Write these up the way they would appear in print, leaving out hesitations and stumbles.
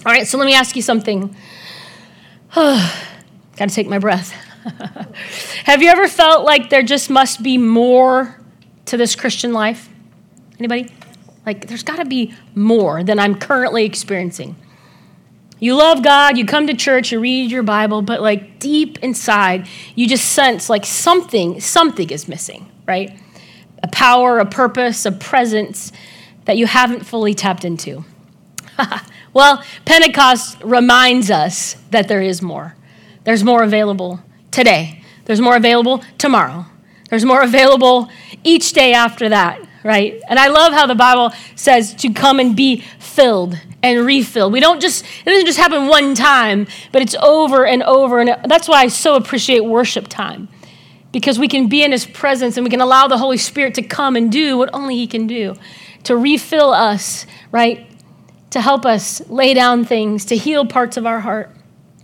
All right, so let me ask you something. Got to take my breath. Have you ever felt like there just must be more to this Christian life? Anybody? Like, there's got to be more than I'm currently experiencing. You love God, you come to church, you read your Bible, but like deep inside, you just sense like something is missing, right? A power, a purpose, a presence that you haven't fully tapped into. Well, Pentecost reminds us that there is more. There's more available today. There's more available tomorrow. There's more available each day after that, right? And I love how the Bible says to come and be filled and refilled. It doesn't just happen one time, but it's over and over. And that's why I so appreciate worship time, because we can be in his presence and we can allow the Holy Spirit to come and do what only he can do, to refill us, right? To help us lay down things, to heal parts of our heart.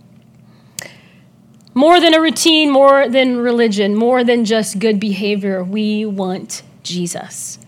More than a routine, more than religion, more than just good behavior, we want Jesus.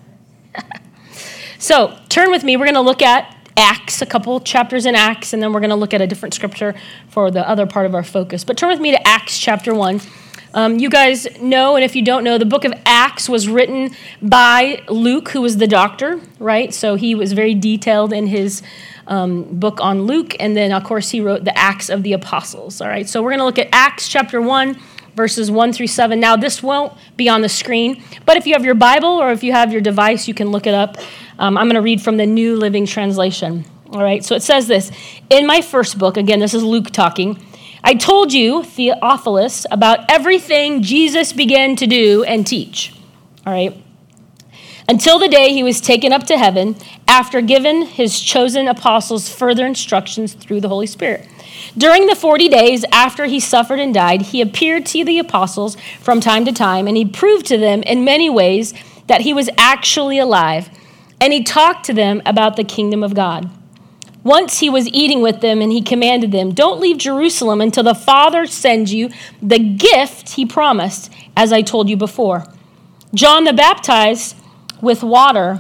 So turn with me. We're going to look at Acts, a couple chapters in Acts, and then we're going to look at a different scripture for the other part of our focus. But turn with me to Acts chapter 1. You guys know, and if you don't know, the book of Acts was written by Luke, who was the doctor, right? So he was very detailed in his book on Luke, and then, of course, he wrote the Acts of the Apostles, all right? So we're going to look at Acts chapter 1, verses 1 through 7. Now, this won't be on the screen, but if you have your Bible or if you have your device, you can look it up. I'm going to read from the New Living Translation, all right? So it says this: in my first book, again, this is Luke talking, I told you, Theophilus, about everything Jesus began to do and teach, all right, until the day he was taken up to heaven, after giving his chosen apostles further instructions through the Holy Spirit. During the 40 days after he suffered and died, he appeared to the apostles from time to time, and he proved to them in many ways that he was actually alive, and he talked to them about the kingdom of God. Once he was eating with them, and he commanded them, don't leave Jerusalem until the Father sends you the gift he promised, as I told you before. John baptized with water,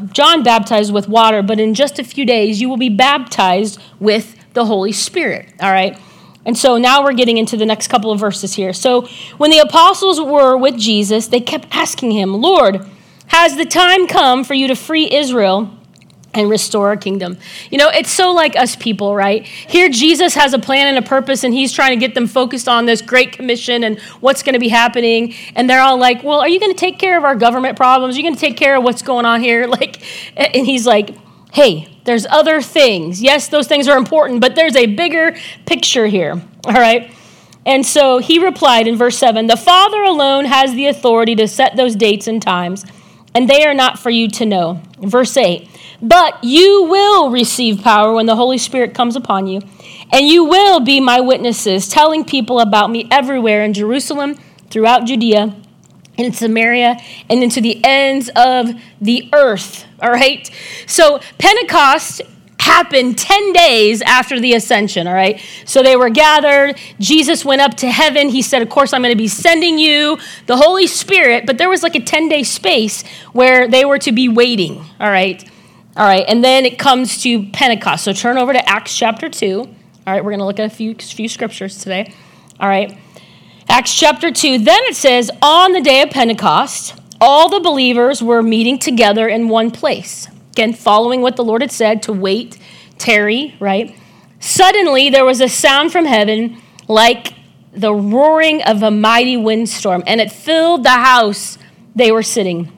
but in just a few days you will be baptized with the Holy Spirit, all right? And so now we're getting into the next couple of verses here. So when the apostles were with Jesus, they kept asking him, Lord, has the time come for you to free Israel and restore our kingdom? You know, it's so like us people, right? Here Jesus has a plan and a purpose, and he's trying to get them focused on this great commission and what's going to be happening. And they're all like, well, are you going to take care of our government problems? Are you going to take care of what's going on here? And he's like, hey, there's other things. Yes, those things are important, but there's a bigger picture here, all right? And so he replied in verse 7, the Father alone has the authority to set those dates and times, and they are not for you to know. Verse 8, but you will receive power when the Holy Spirit comes upon you, and you will be my witnesses, telling people about me everywhere in Jerusalem, throughout Judea, and in Samaria, and into the ends of the earth, all right? So Pentecost happened 10 days after the ascension, all right? So they were gathered. Jesus went up to heaven. He said, of course, I'm going to be sending you the Holy Spirit, but there was like a 10-day space where they were to be waiting, all right? All right, and then it comes to Pentecost. So turn over to Acts chapter 2. All right, we're going to look at a few scriptures today. All right, Acts chapter 2. Then it says, on the day of Pentecost, all the believers were meeting together in one place. Again, following what the Lord had said to wait, tarry, right? Suddenly, there was a sound from heaven like the roaring of a mighty windstorm, and it filled the house they were sitting.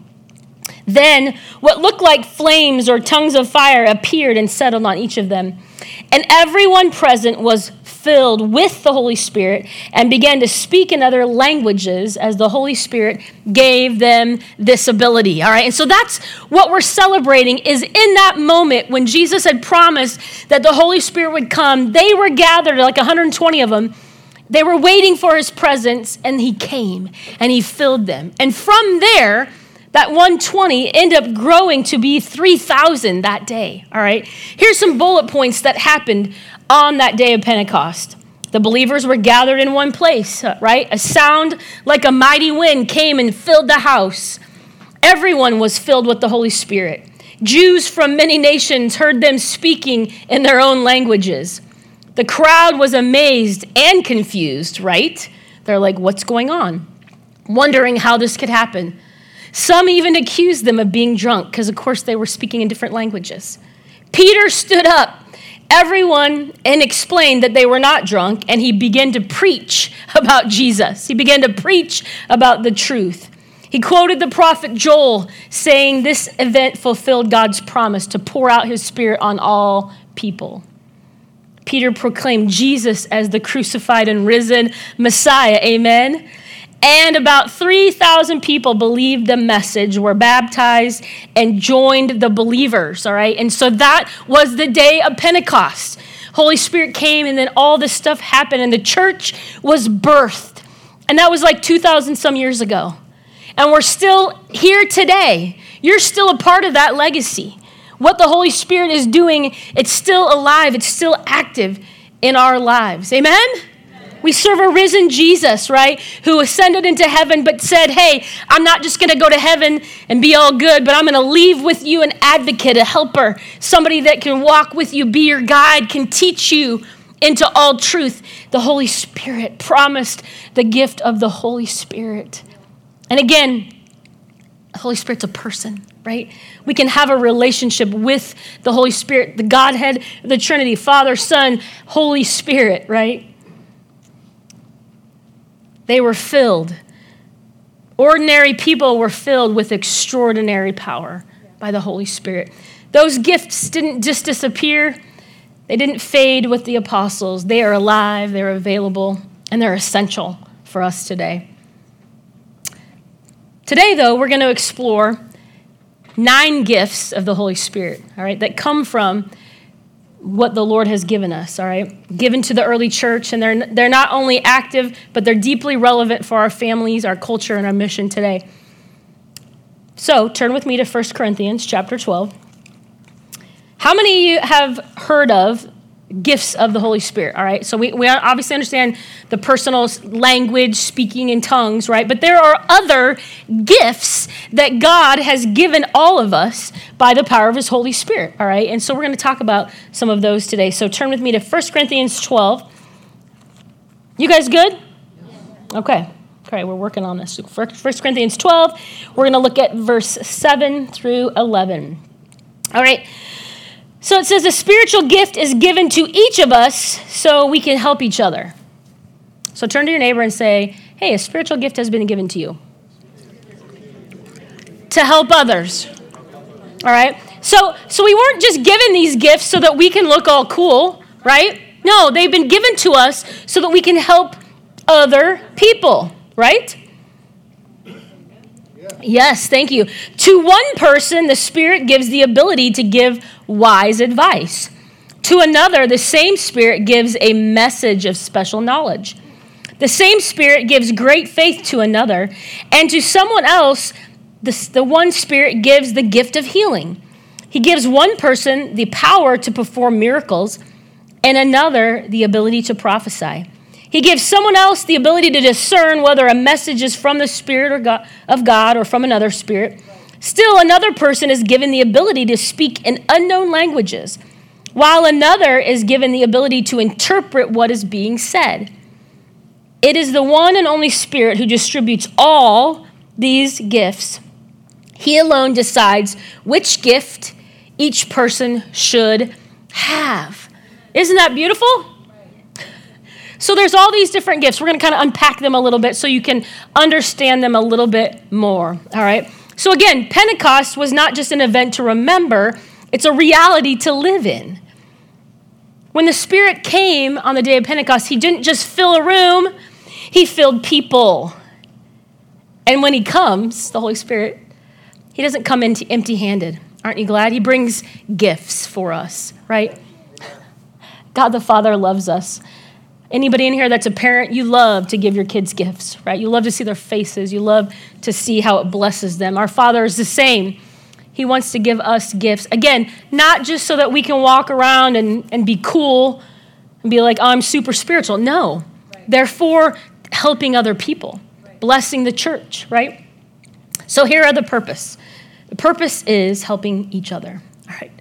Then what looked like flames or tongues of fire appeared and settled on each of them. And everyone present was filled with the Holy Spirit and began to speak in other languages as the Holy Spirit gave them this ability. All right, and so that's what we're celebrating, is in that moment when Jesus had promised that the Holy Spirit would come, they were gathered, like 120 of them. They were waiting for his presence, and he came and he filled them. And from there, that 120 ended up growing to be 3,000 that day, all right? Here's some bullet points that happened on that day of Pentecost. The believers were gathered in one place, right? A sound like a mighty wind came and filled the house. Everyone was filled with the Holy Spirit. Jews from many nations heard them speaking in their own languages. The crowd was amazed and confused, right? They're like, what's going on? Wondering how this could happen. Some even accused them of being drunk because, of course, they were speaking in different languages. Peter stood up, everyone, and explained that they were not drunk, and he began to preach about Jesus. He began to preach about the truth. He quoted the prophet Joel, saying this event fulfilled God's promise to pour out his Spirit on all people. Peter proclaimed Jesus as the crucified and risen Messiah, amen? And about 3,000 people believed the message, were baptized, and joined the believers, all right? And so that was the day of Pentecost. Holy Spirit came, and then all this stuff happened, and the church was birthed. And that was like 2,000 some years ago. And we're still here today. You're still a part of that legacy. What the Holy Spirit is doing, it's still alive. It's still active in our lives. Amen? We serve a risen Jesus, right, who ascended into heaven but said, hey, I'm not just going to go to heaven and be all good, but I'm going to leave with you an advocate, a helper, somebody that can walk with you, be your guide, can teach you into all truth. The Holy Spirit promised the gift of the Holy Spirit. And again, the Holy Spirit's a person, right? We can have a relationship with the Holy Spirit, the Godhead, the Trinity, Father, Son, Holy Spirit, right? They were filled. Ordinary people were filled with extraordinary power by the Holy Spirit. Those gifts didn't just disappear. They didn't fade with the apostles. They are alive, they're available, and they're essential for us today. Today, though, we're going to explore 9 gifts of the Holy Spirit, all right, that come from what the Lord has given us, all right, given to the early church, and they're not only active, but they're deeply relevant for our families, our culture, and our mission today. So turn with me to 1 Corinthians chapter 12. How many of you have heard of gifts of the Holy Spirit, all right? So we obviously understand the personal language, speaking in tongues, right? But there are other gifts that God has given all of us by the power of his Holy Spirit, all right? And so we're going to talk about some of those today. So turn with me to 1 Corinthians 12. You guys good? Okay. Okay, we're working on this. 1 Corinthians 12, we're going to look at verse 7 through 11. All right. So it says a spiritual gift is given to each of us so we can help each other. So turn to your neighbor and say, hey, a spiritual gift has been given to you to help others. All right? So we weren't just given these gifts so that we can look all cool, right? No, they've been given to us so that we can help other people, right? Yes, thank you. To one person, the Spirit gives the ability to give wise advice. To another, the same Spirit gives a message of special knowledge. The same Spirit gives great faith to another. And to someone else, the one Spirit gives the gift of healing. He gives one person the power to perform miracles and another the ability to prophesy. He gives someone else the ability to discern whether a message is from the Spirit of God or from another spirit. Still, another person is given the ability to speak in unknown languages, while another is given the ability to interpret what is being said. It is the one and only Spirit who distributes all these gifts. He alone decides which gift each person should have. Isn't that beautiful? So there's all these different gifts. We're going to kind of unpack them a little bit so you can understand them a little bit more, all right? So again, Pentecost was not just an event to remember, it's a reality to live in. When the Spirit came on the day of Pentecost, he didn't just fill a room, he filled people. And when he comes, the Holy Spirit, he doesn't come empty-handed. Aren't you glad? He brings gifts for us, right? God the Father loves us. Anybody in here that's a parent, you love to give your kids gifts, right? You love to see their faces. You love to see how it blesses them. Our Father is the same. He wants to give us gifts. Again, not just so that we can walk around and be cool and be like, oh, I'm super spiritual. No. Right. They're for helping other people, blessing the church, right? So here are the purpose. The purpose is helping each other. All right.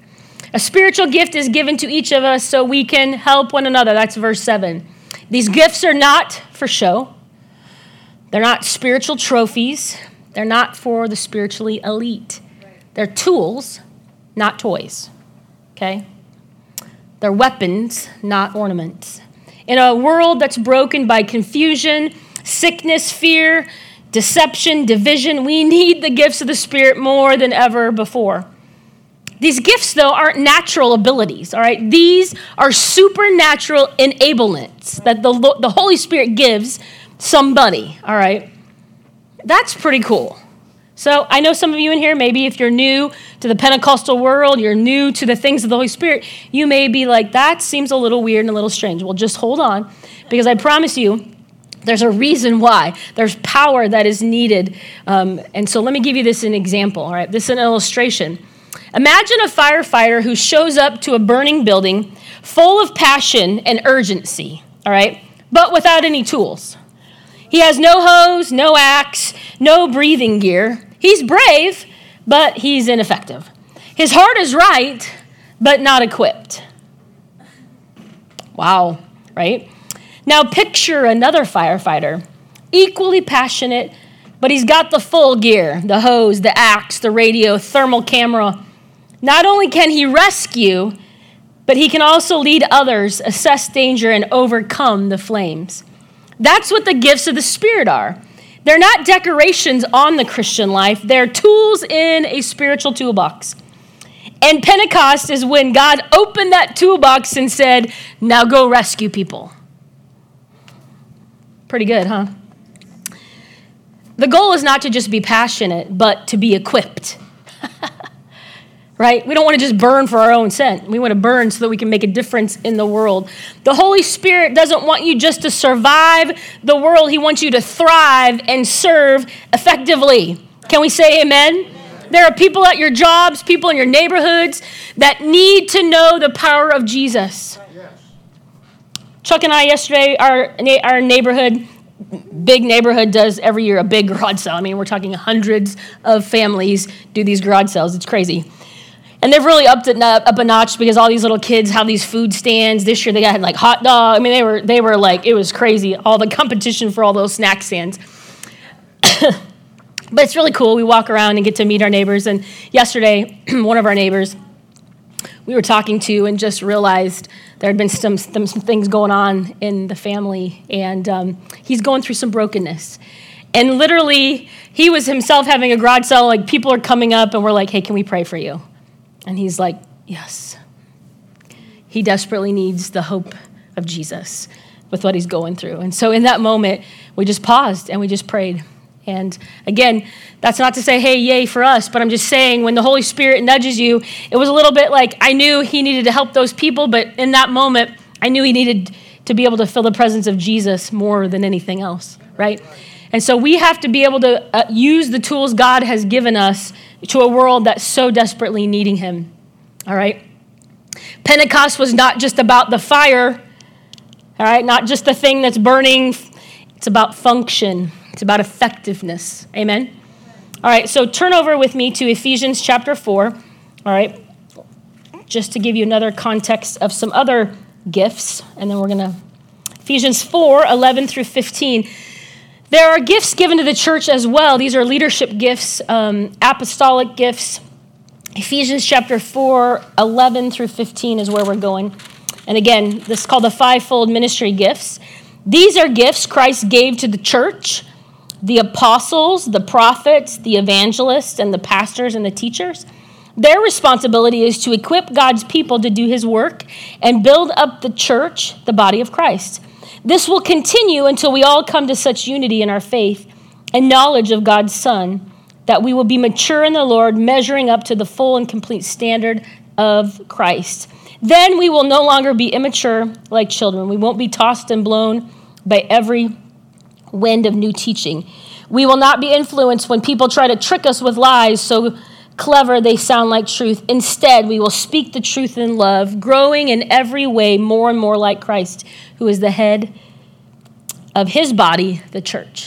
A spiritual gift is given to each of us so we can help one another. That's verse 7. These gifts are not for show. They're not spiritual trophies. They're not for the spiritually elite. They're tools, not toys. Okay? They're weapons, not ornaments. In a world that's broken by confusion, sickness, fear, deception, division, we need the gifts of the Spirit more than ever before. These gifts, though, aren't natural abilities, all right? These are supernatural enablements that the Holy Spirit gives somebody, all right? That's pretty cool. So I know some of you in here, maybe if you're new to the Pentecostal world, you're new to the things of the Holy Spirit, you may be like, that seems a little weird and a little strange. Well, just hold on, because I promise you, there's a reason why. There's power that is needed. And so let me give you this an example, all right? This is an illustration. Imagine a firefighter who shows up to a burning building full of passion and urgency, all right, but without any tools. He has no hose, no axe, no breathing gear. He's brave, but he's ineffective. His heart is right, but not equipped. Wow, right? Now picture another firefighter, equally passionate, but he's got the full gear, the hose, the axe, the radio, thermal camera. Not only can he rescue, but he can also lead others, assess danger, and overcome the flames. That's what the gifts of the Spirit are. They're not decorations on the Christian life. They're tools in a spiritual toolbox. And Pentecost is when God opened that toolbox and said, now go rescue people. Pretty good, huh? The goal is not to just be passionate, but to be equipped. Right? We don't want to just burn for our own scent. We want to burn so that we can make a difference in the world. The Holy Spirit doesn't want you just to survive the world. He wants you to thrive and serve effectively. Can we say amen? There are people at your jobs, people in your neighborhoods that need to know the power of Jesus. Chuck and I yesterday, our neighborhood, big neighborhood does every year a big garage sale. I mean, we're talking hundreds of families do these garage sales. It's crazy. And they've really upped it up a notch because all these little kids have these food stands. This year they got like hot dog. I mean, they were like, it was crazy, all the competition for all those snack stands. But it's really cool. We walk around and get to meet our neighbors. And yesterday, one of our neighbors we were talking to and just realized there had been some things going on in the family. And he's going through some brokenness. And literally, he was himself having a garage sale. Like, people are coming up and we're like, hey, can we pray for you? And he's like, yes. He desperately needs the hope of Jesus with what he's going through. And so in that moment, we just paused and we just prayed. And again, that's not to say, hey, yay for us, but I'm just saying when the Holy Spirit nudges you, it was a little bit like I knew he needed to help those people, but in that moment, I knew he needed to be able to feel the presence of Jesus more than anything else, right? And so we have to be able to use the tools God has given us to a world that's so desperately needing him, all right? Pentecost was not just about the fire, all right? Not just the thing that's burning. It's about function. It's about effectiveness, amen? All right, so turn over with me to Ephesians chapter 4, all right? Just to give you another context of some other gifts, and then we're going to, Ephesians 4, 11 through 15. There are gifts given to the church as well. These are leadership gifts, apostolic gifts. Ephesians chapter 4, 11 through 15 is where we're going. And again, this is called the fivefold ministry gifts. These are gifts Christ gave to the church, the apostles, the prophets, the evangelists, and the pastors and the teachers. Their responsibility is to equip God's people to do his work and build up the church, the body of Christ. This will continue until we all come to such unity in our faith and knowledge of God's Son that we will be mature in the Lord, measuring up to the full and complete standard of Christ. Then we will no longer be immature like children. We won't be tossed and blown by every wind of new teaching. We will not be influenced when people try to trick us with lies so clever they sound like truth. Instead, we will speak the truth in love, growing in every way more and more like Christ, who is the head of his body, the church.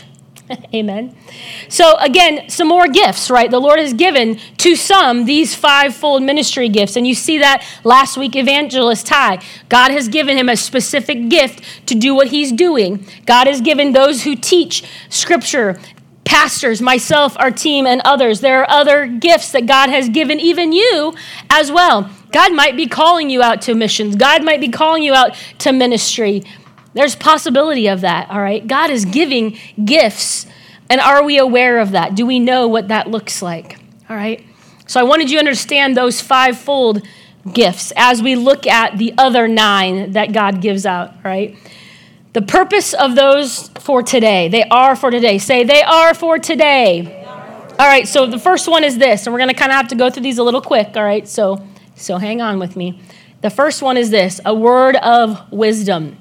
Amen. So again, some more gifts, right? The Lord has given to some these fivefold ministry gifts. And you see that last week, Evangelist Ty. God has given him a specific gift to do what he's doing. God has given those who teach scripture, pastors, myself, our team, and others. There are other gifts that God has given even you as well. God might be calling you out to missions. God might be calling you out to ministry. There's possibility of that, all right? God is giving gifts, and are we aware of that? Do we know what that looks like, all right? So I wanted you to understand those fivefold gifts as we look at the other 9 that God gives out, all right? The purpose of those for today, they are for today. Say, they are for today. All right, so the first one is this, and we're going to kind of have to go through these a little quick, all right? So hang on with me. The first one is this, a word of wisdom.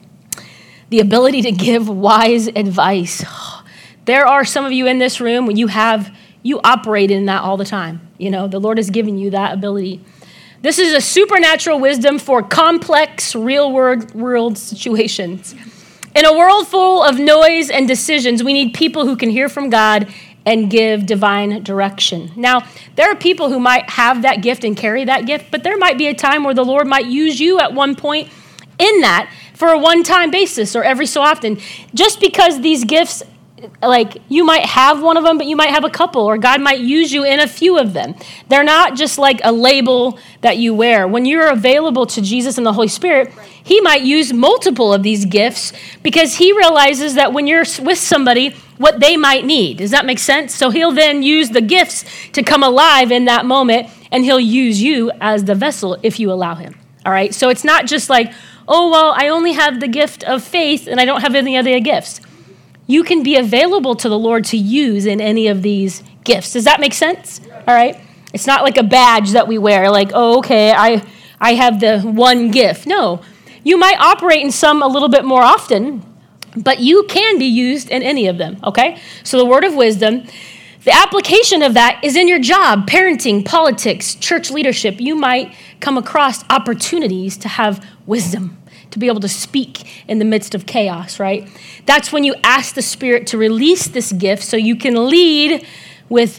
The ability to give wise advice. There are some of you in this room when you operate in that all the time. You know, the Lord has given you that ability. This is a supernatural wisdom for complex real world situations. In a world full of noise and decisions, we need people who can hear from God and give divine direction. Now, there are people who might have that gift and carry that gift, but there might be a time where the Lord might use you at one point in that for a one-time basis or every so often. Just because these gifts, like you might have one of them, but you might have a couple, or God might use you in a few of them. They're not just like a label that you wear. When you're available to Jesus and the Holy Spirit, he might use multiple of these gifts because he realizes that when you're with somebody, what they might need. Does that make sense? So he'll then use the gifts to come alive in that moment, and he'll use you as the vessel if you allow him. All right? So it's not just like, oh, well, I only have the gift of faith and I don't have any other gifts. You can be available to the Lord to use in any of these gifts. Does that make sense? All right? It's not like a badge that we wear, like, oh, okay, I have the one gift. No, you might operate in some a little bit more often, but you can be used in any of them, okay? So the word of wisdom, the application of that is in your job, parenting, politics, church leadership. You might come across opportunities to have wisdom, to be able to speak in the midst of chaos, right? That's when you ask the Spirit to release this gift so you can lead with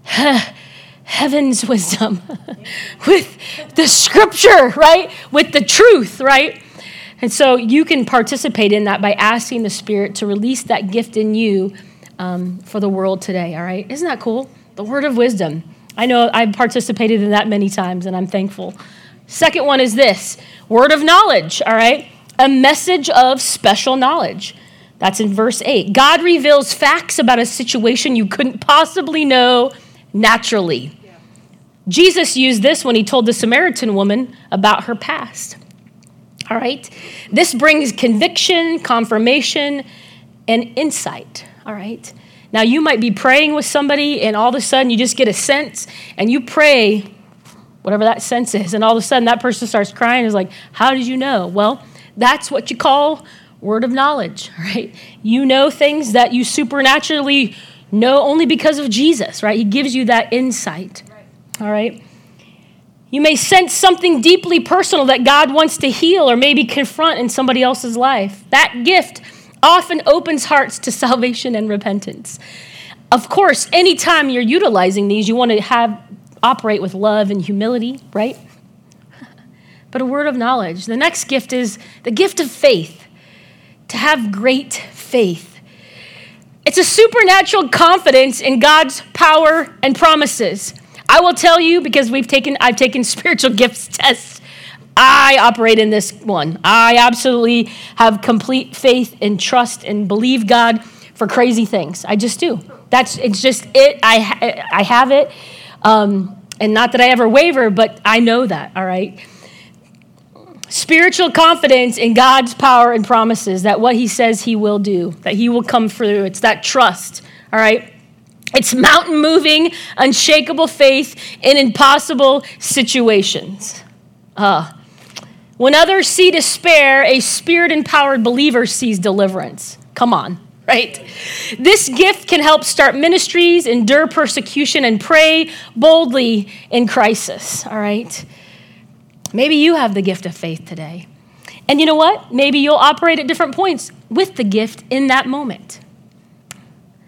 heaven's wisdom, with the scripture, right? With the truth, right? And so you can participate in that by asking the Spirit to release that gift in you for the world today, all right? Isn't that cool? The word of wisdom. I know I've participated in that many times, and I'm thankful. Second one is this, word of knowledge, all right? A message of special knowledge. That's in verse 8. God reveals facts about a situation you couldn't possibly know naturally. Yeah. Jesus used this when he told the Samaritan woman about her past. All right? This brings conviction, confirmation, and insight. All right? Now, you might be praying with somebody, and all of a sudden you just get a sense, and you pray whatever that sense is, and all of a sudden that person starts crying and is like, how did you know? Well, that's what you call word of knowledge, right? You know things that you supernaturally know only because of Jesus, right? He gives you that insight, all right? You may sense something deeply personal that God wants to heal or maybe confront in somebody else's life. That gift often opens hearts to salvation and repentance. Of course, anytime you're utilizing these, you want to operate with love and humility, right? But a word of knowledge. The next gift is the gift of faith, to have great faith. It's a supernatural confidence in God's power and promises. I will tell you, because I've taken spiritual gifts tests, I operate in this one. I absolutely have complete faith and trust and believe God for crazy things. I just do. It's just it. I have it. And not that I ever waver, but I know that, all right? Spiritual confidence in God's power and promises, that what he says he will do, that he will come through. It's that trust, all right? It's mountain-moving, unshakable faith in impossible situations. When others see despair, a spirit-empowered believer sees deliverance. Come on. Right? This gift can help start ministries, endure persecution, and pray boldly in crisis, all right? Maybe you have the gift of faith today. And you know what? Maybe you'll operate at different points with the gift in that moment.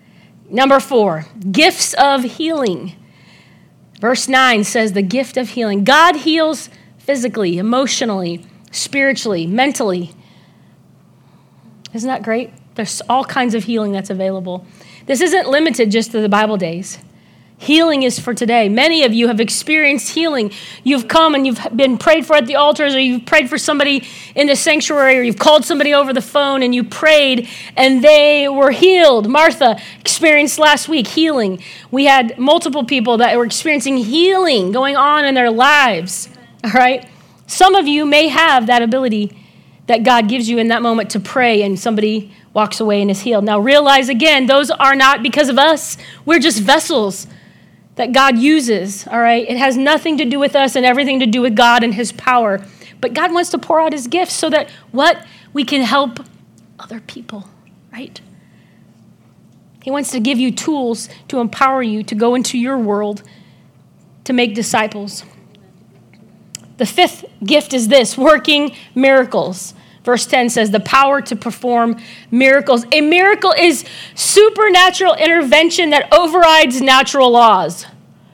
Number 4, gifts of healing. Verse 9 says the gift of healing. God heals physically, emotionally, spiritually, mentally. Isn't that great? There's all kinds of healing that's available. This isn't limited just to the Bible days. Healing is for today. Many of you have experienced healing. You've come and you've been prayed for at the altars, or you've prayed for somebody in the sanctuary, or you've called somebody over the phone and you prayed and they were healed. Martha experienced last week healing. We had multiple people that were experiencing healing going on in their lives. All right? Some of you may have that ability that God gives you in that moment to pray and somebody walks away and is healed. Now realize again, those are not because of us. We're just vessels that God uses, all right? It has nothing to do with us and everything to do with God and his power. But God wants to pour out his gifts so that we can help other people, right? He wants to give you tools to empower you to go into your world to make disciples. The 5th gift is this, working miracles. Verse 10 says the power to perform miracles. A miracle is supernatural intervention that overrides natural laws.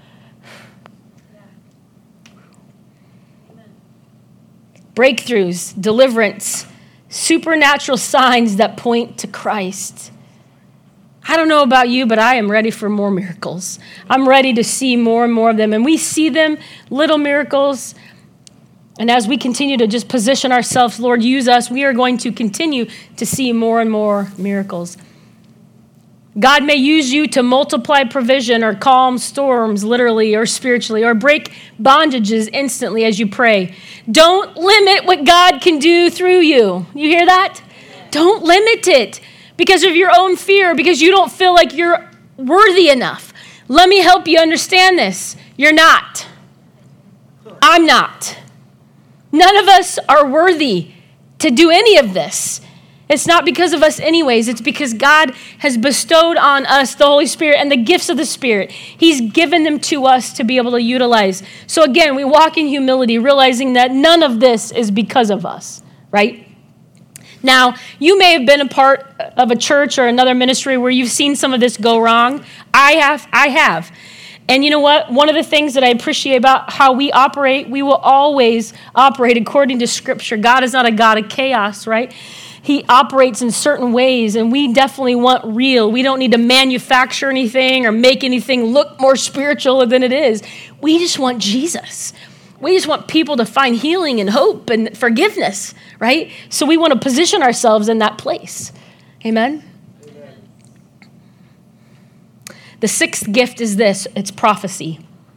Breakthroughs, deliverance, supernatural signs that point to Christ. I don't know about you, but I am ready for more miracles. I'm ready to see more and more of them. And we see them, little miracles. And as we continue to just position ourselves, Lord, use us, we are going to continue to see more and more miracles. God may use you to multiply provision or calm storms, literally or spiritually, or break bondages instantly as you pray. Don't limit what God can do through you. You hear that? Don't limit it because of your own fear, because you don't feel like you're worthy enough. Let me help you understand this. You're not. I'm not. None of us are worthy to do any of this. It's not because of us anyways. It's because God has bestowed on us the Holy Spirit and the gifts of the Spirit. He's given them to us to be able to utilize. So again, we walk in humility, realizing that none of this is because of us, right? Now, you may have been a part of a church or another ministry where you've seen some of this go wrong. I have. And you know what? One of the things that I appreciate about how we operate, we will always operate according to Scripture. God is not a God of chaos, right? He operates in certain ways, and we definitely want real. We don't need to manufacture anything or make anything look more spiritual than it is. We just want Jesus. We just want people to find healing and hope and forgiveness, right? So we want to position ourselves in that place. Amen? The 6th gift is this. It's prophecy.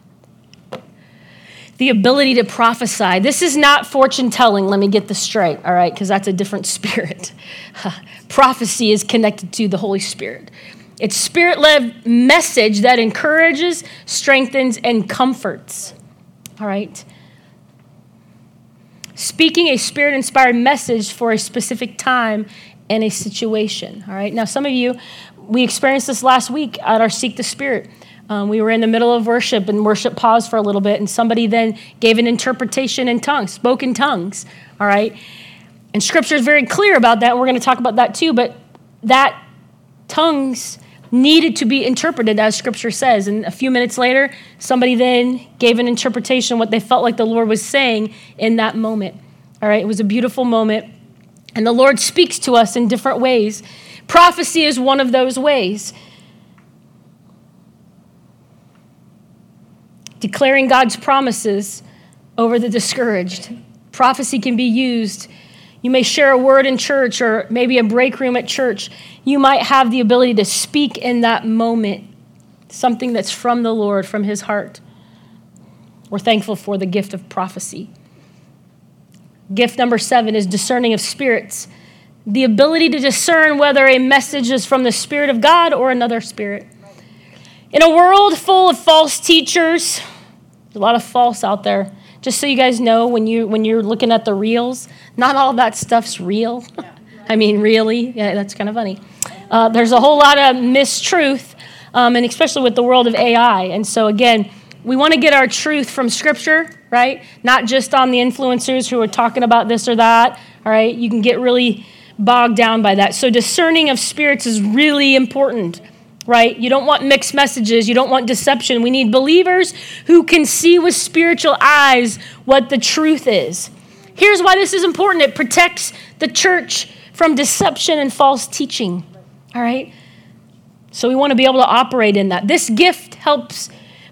The ability to prophesy. This is not fortune telling. Let me get this straight, all right? Because that's a different spirit. Prophecy is connected to the Holy Spirit. It's spirit-led message that encourages, strengthens, and comforts, all right? Speaking a spirit-inspired message for a specific time and a situation, all right? Now, some of you, we experienced this last week at our Seek the Spirit. We were in the middle of worship, and worship paused for a little bit, and somebody then gave an interpretation in tongues, spoke in tongues, all right? And Scripture is very clear about that, and we're going to talk about that too, but that tongues needed to be interpreted as Scripture says, and a few minutes later, somebody then gave an interpretation, what they felt like the Lord was saying in that moment, all right? It was a beautiful moment, and the Lord speaks to us in different ways. Prophecy is one of those ways. Declaring God's promises over the discouraged. Prophecy can be used. You may share a word in church or maybe a break room at church. You might have the ability to speak in that moment, something that's from the Lord, from his heart. We're thankful for the gift of prophecy. Gift number 7 is discerning of spirits. The ability to discern whether a message is from the Spirit of God or another spirit. In a world full of false teachers, there's a lot of false out there. Just so you guys know, when you're looking at the reels, not all that stuff's real. I mean, really? Yeah, that's kind of funny. There's a whole lot of mistruth, and especially with the world of AI. And so again, we want to get our truth from Scripture, right? Not just on the influencers who are talking about this or that, all right? You can get really bogged down by that. So discerning of spirits is really important, right? You don't want mixed messages. You don't want deception. We need believers who can see with spiritual eyes what the truth is. Here's why this is important. It protects the church from deception and false teaching, all right? So we want to be able to operate in that. This gift helps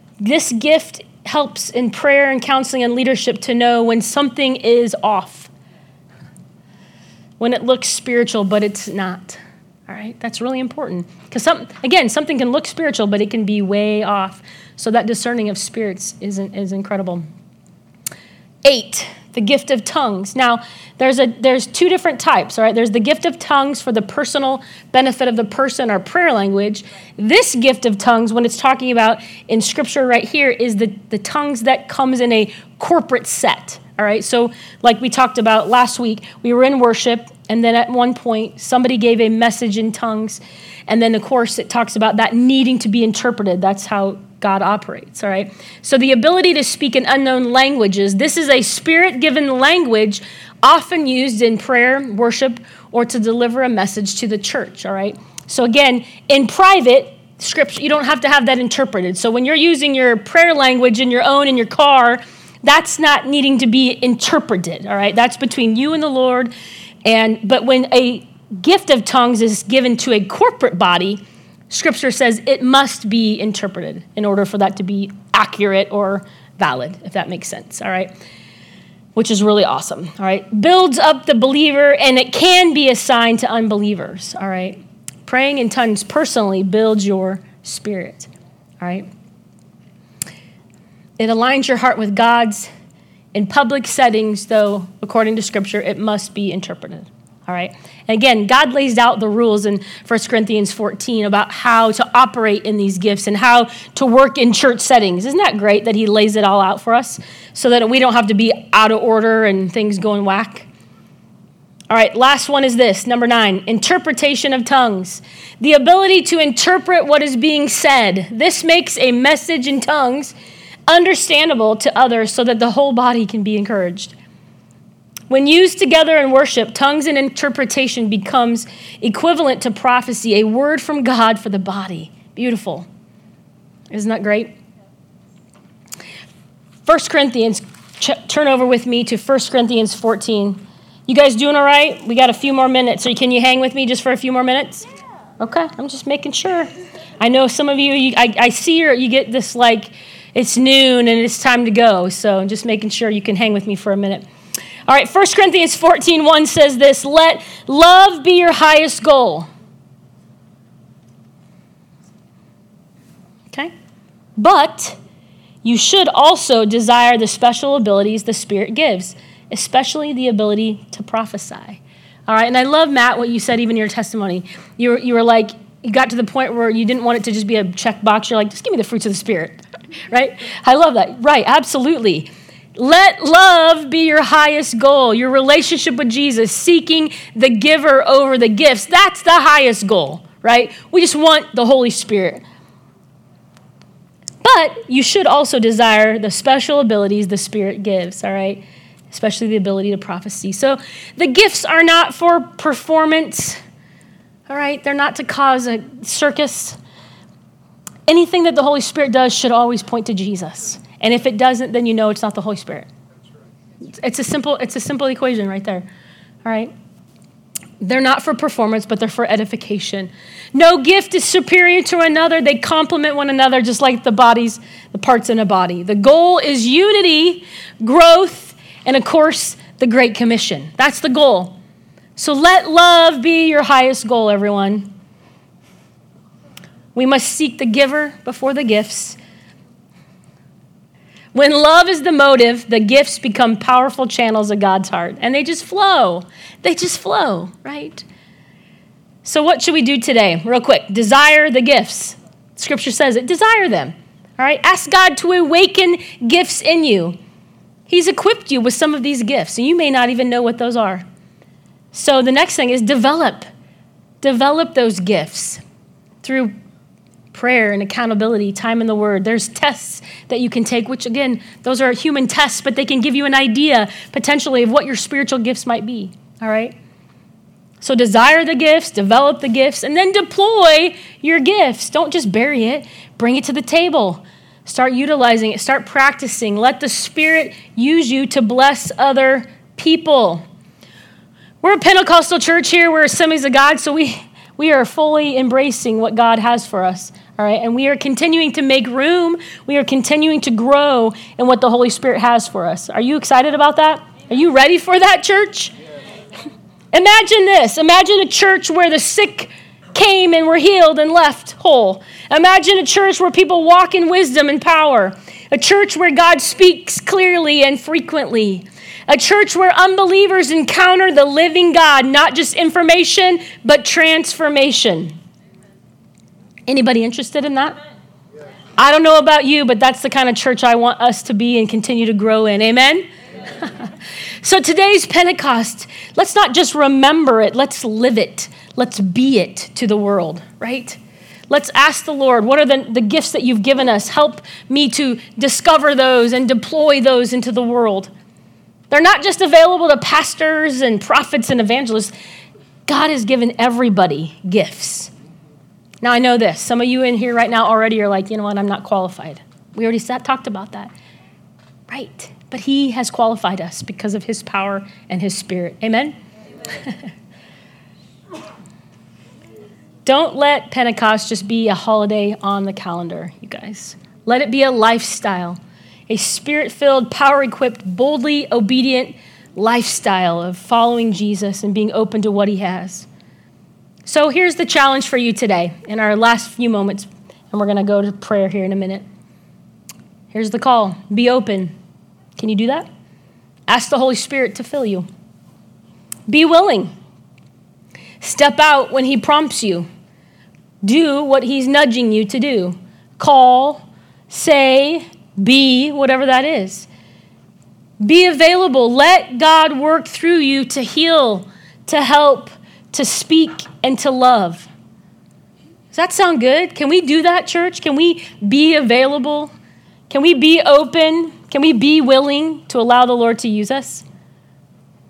in prayer and counseling and leadership to know when something is off, when it looks spiritual, but it's not. All right, that's really important. Because something can look spiritual, but it can be way off. So that discerning of spirits is incredible. 8, the gift of tongues. Now, there's 2 different types, all right? There's the gift of tongues for the personal benefit of the person or prayer language. This gift of tongues, when it's talking about in Scripture right here, is the tongues that comes in a corporate set, all right? So like we talked about last week, we were in worship, and then at one point, somebody gave a message in tongues, and then, of course, it talks about that needing to be interpreted. That's how God operates, all right? So the ability to speak in unknown languages, this is a spirit-given language often used in prayer, worship, or to deliver a message to the church, all right? So again, in private, Scripture, you don't have to have that interpreted. So when you're using your prayer language in your car, that's not needing to be interpreted, all right? That's between you and the Lord. But when a gift of tongues is given to a corporate body, Scripture says it must be interpreted in order for that to be accurate or valid, if that makes sense, all right? Which is really awesome, all right? Builds up the believer, and it can be assigned to unbelievers, all right? Praying in tongues personally builds your spirit, all right? It aligns your heart with God's. In public settings, though, according to Scripture, it must be interpreted, all right? And again, God lays out the rules in 1 Corinthians 14 about how to operate in these gifts and how to work in church settings. Isn't that great that he lays it all out for us so that we don't have to be out of order and things going whack? All right, last one is this, number 9, interpretation of tongues. The ability to interpret what is being said. This makes a message in tongues understandable to others so that the whole body can be encouraged. When used together in worship, tongues and interpretation becomes equivalent to prophecy, a word from God for the body. Beautiful. Isn't that great? 1 Corinthians, turn over with me to 1 Corinthians 14. You guys doing all right? We got a few more minutes. So can you hang with me just for a few more minutes? Okay, I'm just making sure. I know some of you, I see you get this like, it's noon and it's time to go. So I'm just making sure you can hang with me for a minute. All right, 1 Corinthians 14:1 says this, let love be your highest goal. Okay? But you should also desire the special abilities the Spirit gives, especially the ability to prophesy. All right, and I love, Matt, what you said even in your testimony. You were like, you got to the point where you didn't want it to just be a checkbox. You're like, just give me the fruits of the Spirit, right? I love that. Right, absolutely. Let love be your highest goal, your relationship with Jesus, seeking the giver over the gifts. That's the highest goal, right? We just want the Holy Spirit. But you should also desire the special abilities the Spirit gives, all right? Especially the ability to prophecy. So the gifts are not for performance, all right? They're not to cause a circus. Anything that the Holy Spirit does should always point to Jesus. And if it doesn't, then you know it's not the Holy Spirit. It's a simple equation right there. All right? They're not for performance, but they're for edification. No gift is superior to another. They complement one another just like the parts in a body. The goal is unity, growth, and of course, the Great Commission. That's the goal. So let love be your highest goal, everyone. We must seek the giver before the gifts. When love is the motive, the gifts become powerful channels of God's heart. And they just flow. They just flow, right? So what should we do today? Real quick. Desire the gifts. Scripture says it. Desire them. All right? Ask God to awaken gifts in you. He's equipped you with some of these gifts, and you may not even know what those are. So the next thing is develop. Develop those gifts through prayer and accountability, time in the Word. There's tests that you can take, which again, those are human tests, but they can give you an idea potentially of what your spiritual gifts might be, all right? So desire the gifts, develop the gifts, and then deploy your gifts. Don't just bury it. Bring it to the table. Start utilizing it. Start practicing. Let the Spirit use you to bless other people. We're a Pentecostal church here. We're Assemblies of God, so we are fully embracing what God has for us. All right, and we are continuing to make room. We are continuing to grow in what the Holy Spirit has for us. Are you excited about that? Are you ready for that, church? Imagine this. Imagine a church where the sick came and were healed and left whole. Imagine a church where people walk in wisdom and power. A church where God speaks clearly and frequently. A church where unbelievers encounter the living God, not just information, but transformation. Anybody interested in that? I don't know about you, but that's the kind of church I want us to be and continue to grow in. Amen? So today's Pentecost, let's not just remember it, let's live it. Let's be it to the world, right? Let's ask the Lord, what are the gifts that you've given us? Help me to discover those and deploy those into the world. They're not just available to pastors and prophets and evangelists. God has given everybody gifts. Now, I know this. Some of you in here right now already are like, you know what, I'm not qualified. We already talked about that. Right. But he has qualified us because of his power and his Spirit. Amen? Don't let Pentecost just be a holiday on the calendar, you guys. Let it be a lifestyle, a Spirit-filled, power-equipped, boldly obedient lifestyle of following Jesus and being open to what he has. So here's the challenge for you today in our last few moments, and we're going to go to prayer here in a minute. Here's the call. Be open. Can you do that? Ask the Holy Spirit to fill you. Be willing. Step out when he prompts you. Do what he's nudging you to do. Call, say, be, whatever that is. Be available. Let God work through you to heal, to help, to speak, and to love. Does that sound good? Can we do that, church? Can we be available? Can we be open? Can we be willing to allow the Lord to use us?